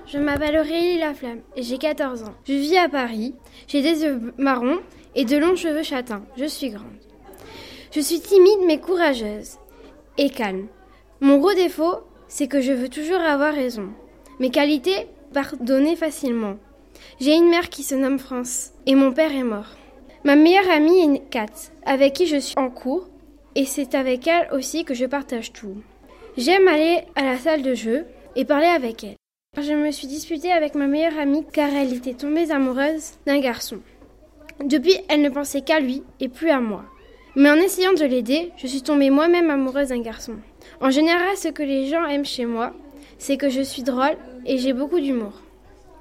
je m'appelle Aurélie Laflamme et j'ai 14 ans. Je vis à Paris, j'ai des yeux marrons et de longs cheveux châtains. Je suis grande. Je suis timide mais courageuse et calme. Mon gros défaut, c'est que je veux toujours avoir raison. Mes qualités, pardonner facilement. J'ai une mère qui se nomme France et mon père est mort. Ma meilleure amie est Kat, avec qui je suis en cours et c'est avec elle aussi que je partage tout. J'aime aller à la salle de jeu et parler avec elle. Je me suis disputée avec ma meilleure amie car elle était tombée amoureuse d'un garçon. Depuis, elle ne pensait qu'à lui et plus à moi. Mais en essayant de l'aider, je suis tombée moi-même amoureuse d'un garçon. En général, ce que les gens aiment chez moi, c'est que je suis drôle et j'ai beaucoup d'humour.